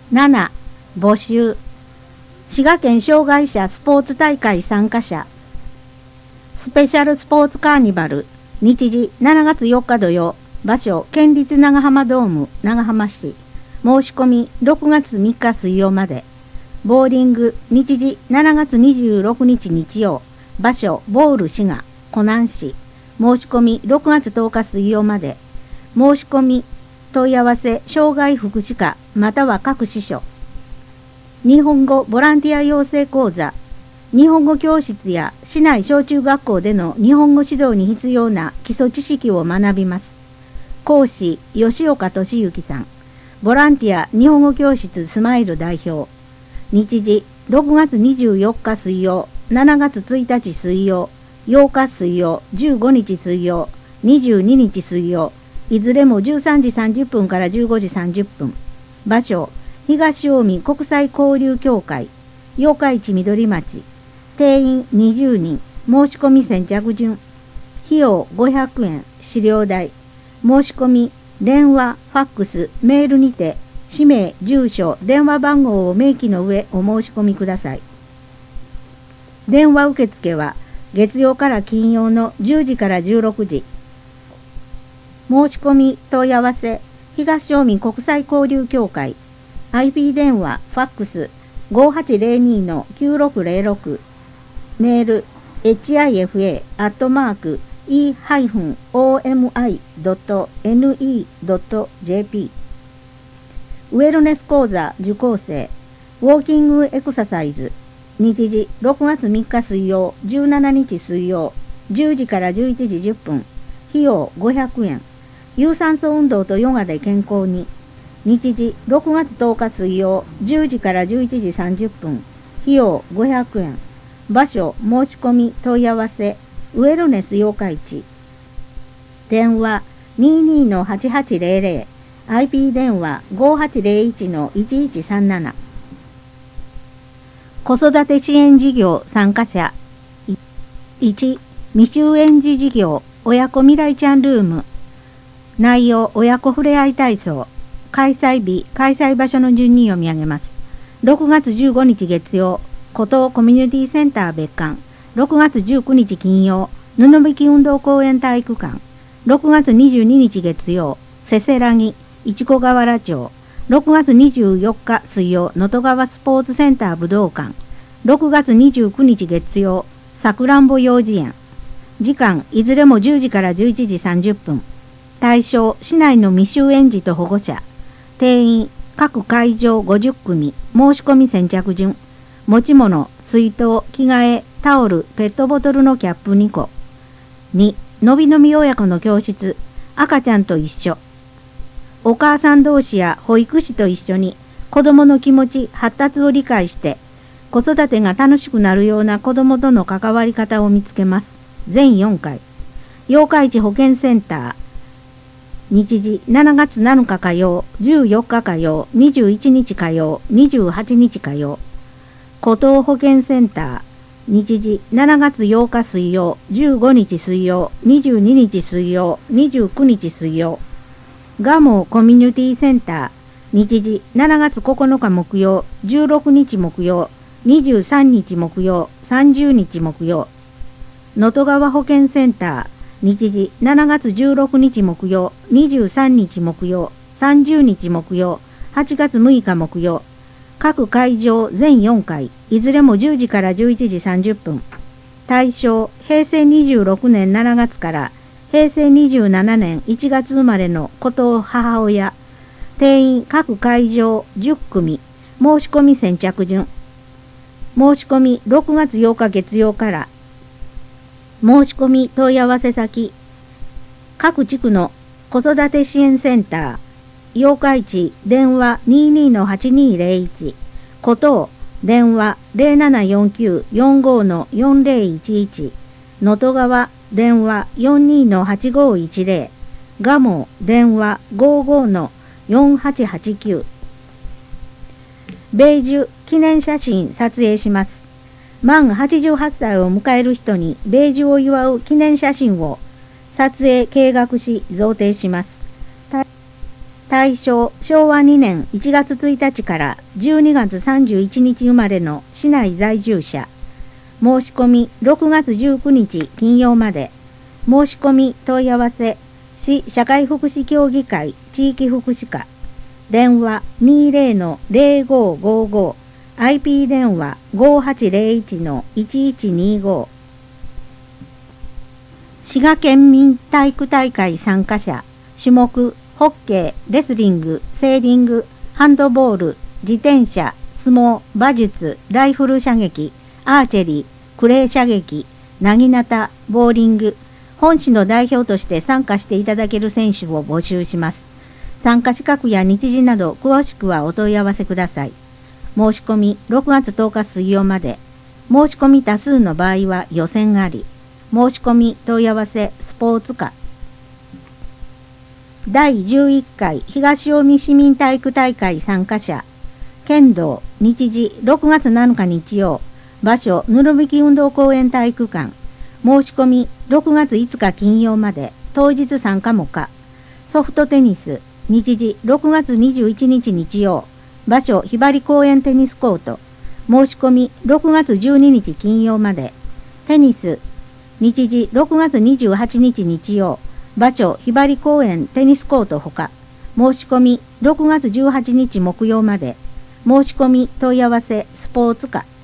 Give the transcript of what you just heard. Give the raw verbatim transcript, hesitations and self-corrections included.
なな、募集。滋賀県障害者スポーツ大会参加者。スペシャルスポーツカーニバル。日時しちがつよっか土曜。場所県立長浜ドーム長浜市。申し込みろくがつみっか水曜まで。ボーリング日時しちがつにじゅうろくにち日曜。場所ボール滋賀湖南市。申し込みろくがつとおか水曜まで。申し込み問い合わせ障害福祉課または各支所。日本語ボランティア養成講座。日本語教室や市内小中学校での日本語指導に必要な基礎知識を学びます。講師吉岡俊之さん。ボランティア日本語教室スマイル代表。日時ろくがつにじゅうよっか水曜、しちがつついたち水曜、ようか水曜、じゅうごにち水曜、にじゅうににち水曜、いずれもじゅうさんじさんじゅっぷんからじゅうごじさんじゅっぷん。場所東近江国際交流協会、八日市緑町。定員にじゅうにん、申し込み先着順。費用ごひゃくえん、資料代。申し込み、電話、ファックス、メールにて、氏名、住所、電話番号を明記の上お申し込みください。電話受付は、月曜から金曜のじゅうじからじゅうろくじ。申し込み問い合わせ、東近江国際交流協会。アイピー 電話、ファックス、ごはちぜろにのきゅうろくぜろろく。メール、エイチアイエフエー アットマーク、イーオーエムアイドットエヌイードットジェーピー。ウェルネス講座受講生、ウォーキングエクササイズ。日時ろくがつみっか水曜、じゅうしちにち水曜、じゅうじからじゅういちじじゅっぷん。費用ごひゃくえん。有酸素運動とヨガで健康に。日時ろくがつとおか水曜、じゅうじからじゅういちじさんじゅっぷん。費用ごひゃくえん。場所申し込み問い合わせウェルネス八日市。電話 にじゅうにのはちはちぜろぜろ。アイピー 電話 ごはちぜろいちのいちいちさんなな。子育て支援事業参加者。いち、未就園児事業親子未来ちゃんルーム。内容親子ふれあい体操。開催日、開催場所の順に読み上げます。ろくがつじゅうごにち月曜、湖東コミュニティセンター別館。ろくがつじゅうくにち金曜、布引運動公園体育館。ろくがつにじゅうににち月曜、せせらぎ、市子河原町。ろくがつにじゅうよっか水曜、能登川スポーツセンター武道館。ろくがつにじゅうくにち月曜、さくらんぼ幼児園。時間、いずれもじゅうじからじゅういちじさんじゅっぷん。対象、市内の未就園児と保護者。定員、各会場ごじゅっくみ、申し込み先着順。持ち物、水筒、着替え、タオル、ペットボトルのキャップにこ。に、のびのび親子の教室、赤ちゃんと一緒。お母さん同士や保育士と一緒に子供の気持ち、発達を理解して、子育てが楽しくなるような子供との関わり方を見つけます。全よんかい。八日市保健センター。日時しちがつなのか火曜、じゅうよっか火曜、にじゅういちにち火曜、にじゅうはちにち火曜。湖東保健センター。日時しちがつようか水曜、じゅうごにち水曜、にじゅうににち水曜、にじゅうくにち水曜。蒲生コミュニティセンター。日時しちがつここのか木曜、じゅうろくにち木曜、にじゅうさんにち木曜、さんじゅうにち木曜。能登川保健センター。日時しちがつじゅうろくにち木曜、にじゅうさんにち木曜、さんじゅうにち木曜、はちがつむいか木曜。各会場全よんかい、いずれもじゅうじからじゅういちじさんじゅっぷん。対象、へいせいにじゅうろくねんしちがつからへいせいにじゅうななねんいちがつ生まれの子と母親。定員各会場じゅっくみ、申し込み先着順。申し込みろくがつようか月曜から。申し込み問い合わせ先、各地区の子育て支援センター、八日市電話 にじゅうにのはちにぜろいち、湖東電話 ゼロななよんきゅうよんごのよんぜろいちいち、能登川電話 よんじゅうにのはちごいちぜろ、蒲生電話 ごじゅうごのよんはちはちきゅう。米寿記念写真撮影します。満はちじゅうはっさいを迎える人に米寿を祝う記念写真を撮影計画し贈呈します。 大正昭和にねんいちがつついたちからじゅうにがつさんじゅういちにち生まれの市内在住者。申し込みろくがつじゅうくにち金曜まで。申し込み問い合わせ市社会福祉協議会地域福祉課。電話 にじゅう の ゼロごごご、アイピー 電話 ごはちゼロいち のいちいちにご。滋賀県民体育大会参加者。種目ホッケー、レスリング、セーリング、ハンドボール、自転車、相撲、馬術、ライフル射撃、アーチェリー、クレー射撃、なぎなた、ボーリング。本市の代表として参加していただける選手を募集します。参加資格や日時など詳しくはお問い合わせください。申し込みろくがつとおか水曜まで。申し込み多数の場合は予選あり。申し込み問い合わせスポーツ課。だいじゅういっかい東近江市民体育大会参加者。剣道日時ろくがつなのか日曜。場所ぬるびき運動公園体育館。申し込みろくがついつか金曜まで。当日参加も可。ソフトテニス日時ろくがつにじゅういちにち日曜。場所ひばり公園テニスコート。申し込みろくがつじゅうににち金曜まで。テニス日時ろくがつにじゅうはちにち日曜。場所ひばり公園テニスコートほか。申し込みろくがつじゅうはちにち木曜まで。申し込み問い合わせスポーツ課。